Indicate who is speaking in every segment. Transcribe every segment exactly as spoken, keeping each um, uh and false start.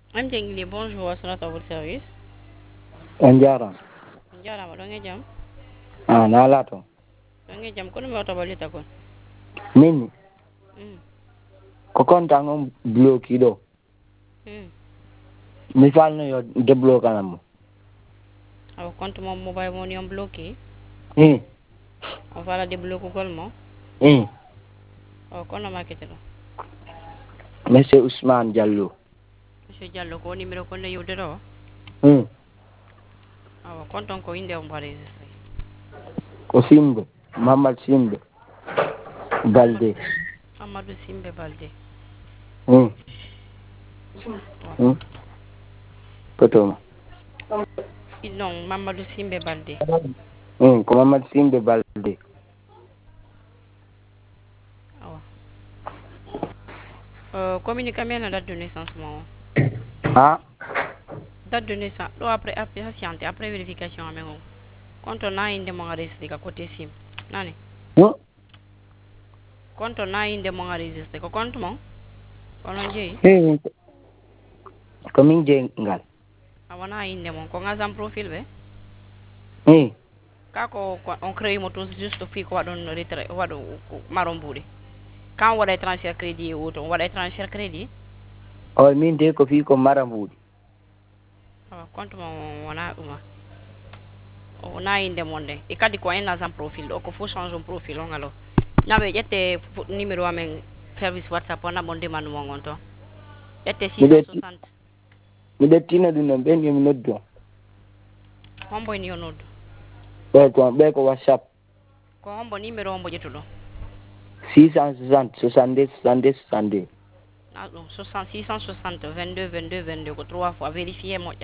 Speaker 1: M T Ngili, bonjour, c'est notre votre service.
Speaker 2: On jarama.
Speaker 1: Jarama, ɗon e jaam.
Speaker 2: Ah, na lato.
Speaker 1: Ɗon e jaam, kono mi wata ballita kon.
Speaker 2: Min
Speaker 1: Mm.
Speaker 2: ko konta on bloki ɗo.
Speaker 1: Mm.
Speaker 2: Mi falno yo débloquer mo.
Speaker 1: Awa compte mon mobile mo ni on bloqué.
Speaker 2: Hmm.
Speaker 1: On va la débloquer gol mo.
Speaker 2: Hmm.
Speaker 1: O kono makete ɗo.
Speaker 2: Monsieur Ousmane Diallo.
Speaker 1: Monsieur Diallo ko numéro kon ne yewde ɗo.
Speaker 2: Hmm.
Speaker 1: Awa compte on ko inde on mba registré.
Speaker 2: Ko Simbe. Mamadou Simbe. Balde.
Speaker 1: Amadou Simbe Balde.
Speaker 2: Hmm.
Speaker 1: Awa.
Speaker 2: Hmm. Potoma.
Speaker 1: Non, Mamadou Simbe Balde.
Speaker 2: Hmm. Ko Mamadou Simbe Balde.
Speaker 1: Awa. Euh, communique men la date de naissance mo.
Speaker 2: Ha?
Speaker 1: Date de naissance. Ɗo après après patiente après vérification amen o. Compte na inde mo enregistré ka côté sim. Nani?
Speaker 2: Hmm.
Speaker 1: Compte na inde mo enregistré ko compte mo. Onon jeeyi.
Speaker 2: Hmm. Ko min jengal.
Speaker 1: A wona inde mon ko ngasam profil ɓe.
Speaker 2: Hmm.
Speaker 1: Ka ko on créé mo tous juste fi ko waɗon retrait waɗo maron mbuɗe. Kan waɗa transfert crédit e auto on waɗa transfert crédit.
Speaker 2: O min de ko fi ko marambuɗi.
Speaker 1: Awa compte mon wona ɗuma. O wona inde mon nde e kadi ko en ngasam profil ɗo ko fof change on profil on alors. Naɓe ƴette numéro amen service whatsapp on naɓon demande mon on ton. ƴette six cent soixante.
Speaker 2: Mi ɗettina ɗum noon ɓen yomi noddu on.
Speaker 1: Hombo ni o noddu.
Speaker 2: ɓe ko ɓe ko whatsapp.
Speaker 1: Ko hombo numéro hombo ƴettuɗo.
Speaker 2: six cent soixante soixante-deux soixante-deux soixante-deux.
Speaker 1: Na ɗum six cent soixante vingt-deux vingt-deux vingt-deux ko trois fois vérifié moƴƴa.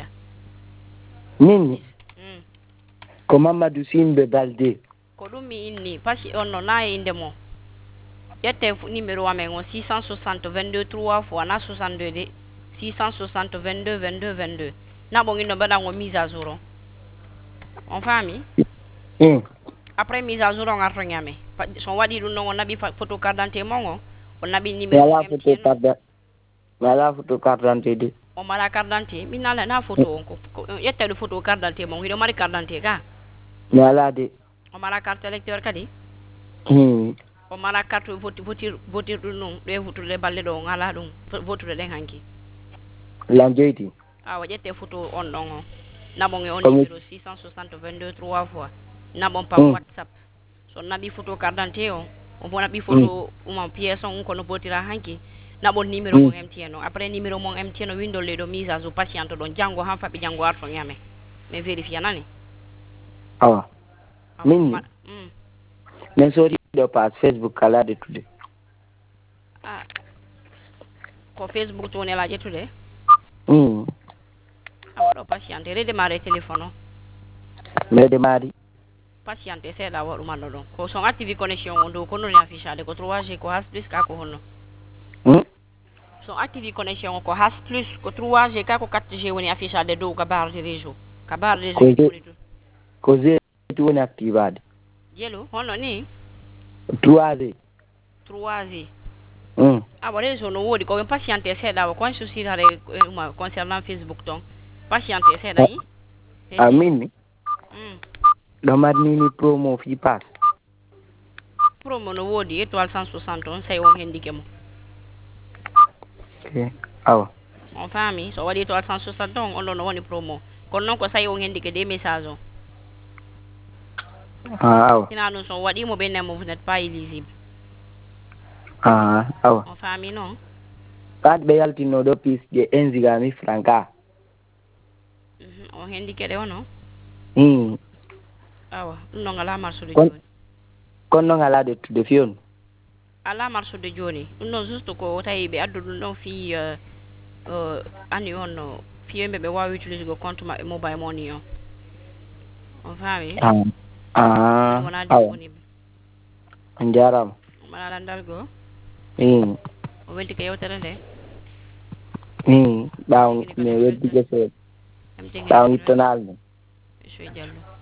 Speaker 2: Min
Speaker 1: Mm.
Speaker 2: ko Mamadou Simbe Balde.
Speaker 1: Ko ɗum mi inni pasi on no na e inde mo. ƴette numéro amen o six cent soixante vingt-deux trois fois na soixante-deux de six cent soixante vingt-deux vingt-deux vingt-deux. Naɓon inno mbaɗan o mise à jour on. On faami?
Speaker 2: Hmm.
Speaker 1: Après mise à jour on arto ñame. So waɗi ɗum noon o naɓi photo carte d'identité mon o. O naɓi
Speaker 2: Mi
Speaker 1: numéro mon
Speaker 2: ala photo
Speaker 1: M T N o.
Speaker 2: carte mi ala photo carte d'identité de.
Speaker 1: O mara carte d'identité min nala na photo on ko ƴettaɗo photo carte d'identité mon hiɗo mari carte d'identité ka.
Speaker 2: Mi ala de.
Speaker 1: O mara carte électeur kadi.
Speaker 2: Hmm.
Speaker 1: O mara carte voiture voiture ɗum ɗum ɗo e voturde balɗe ɗo on ala ɗum voture ɗen hanki.
Speaker 2: Lan joyti.
Speaker 1: Awa ƴette photo on ɗon o. Naɓon e on
Speaker 2: Komi.
Speaker 1: numéro six cent soixante vingt-deux trois fois. Naɓon par
Speaker 2: Hmm.
Speaker 1: whatsapp. So naɓi photo carte d'identité o. O bo naɓi
Speaker 2: Hmm.
Speaker 1: photo uma pièce on kono votira hanki. Naɓon numéro
Speaker 2: Hmm.
Speaker 1: mon M T N o. Après numéro mon M T N o windol le ɗo mise à jour patiente ɗon janggo han faɓi janggo arto ñame. Mais vérifier nani.
Speaker 2: Awa.
Speaker 1: Awa
Speaker 2: Min ni.
Speaker 1: ma. Mm.
Speaker 2: Min sori ɗo pass Facebook kala de tude.
Speaker 1: Ah. Ko Facebook to nela ƴettude.
Speaker 2: Hmm.
Speaker 1: Awa ɗo patiente redémarrer téléphone o.
Speaker 2: Mede mari.
Speaker 1: Patiente seeɗa waɗumanno ɗon ko son activi connexion o dow ko noni affichade ko trois G ko has plus ka ko honno.
Speaker 2: Hmm.
Speaker 1: Son activi connexion o ko has plus ko trois G ka ko quatre G woni affichade dow ka barre réseau ka barre réseau
Speaker 2: Ko
Speaker 1: yiɗi
Speaker 2: je
Speaker 1: woni ɗum.
Speaker 2: ko je woni activade.
Speaker 1: Jelu honno ni
Speaker 2: trois G.
Speaker 1: trois G.
Speaker 2: Hmm.
Speaker 1: Awa réseau no woodi ko patiente seeɗa o kon susitare uma concernant Facebook ton patiente seeɗa yi.
Speaker 2: A min ni.
Speaker 1: Mm.
Speaker 2: ɗo marnimi promo fi pass.
Speaker 1: Promo no woodi étoile cent soixante on say on hendike mo.
Speaker 2: Okay. Awa.
Speaker 1: On faami so waɗi étoile cent soixante on on ɗon no woni promo kono noon ko say on hendike des messages on.
Speaker 2: Ah, awa.
Speaker 1: Sina ɗum so waɗimo ɓe nemo vous n'êtes pas éligible.
Speaker 2: Ah, awa.
Speaker 1: On faami noon.
Speaker 2: Pat ɓe yaltino ɗo pis je un giga mi franca.
Speaker 1: Mhm. On hendike ɗe ono.
Speaker 2: Hmm.
Speaker 1: Awa ɗum noon ala marsude
Speaker 2: Kon
Speaker 1: joni.
Speaker 2: kon noon ala de tude fiyon.
Speaker 1: Ala marsude joni ɗum noon juste ko tawi ɓe addu ɗum ɗon fi uh, uh, ani on no fiyemɓe ɓe wawi utiliser go compte maɓɓe mobile money on. On faami.
Speaker 2: Ah. Ah,
Speaker 1: Wona
Speaker 2: awa.
Speaker 1: disponible.
Speaker 2: On jarama.
Speaker 1: Mala landal go.
Speaker 2: Hmm.
Speaker 1: O welti ko yewtere nde.
Speaker 2: Hmm. Ɓawo
Speaker 1: Tigi
Speaker 2: mi
Speaker 1: kadi mo
Speaker 2: weddi
Speaker 1: weltani.
Speaker 2: gese.
Speaker 1: Em tigi
Speaker 2: Ɓawo
Speaker 1: kadi mo weltani.
Speaker 2: yittonalmi.
Speaker 1: Monsieur Diallo.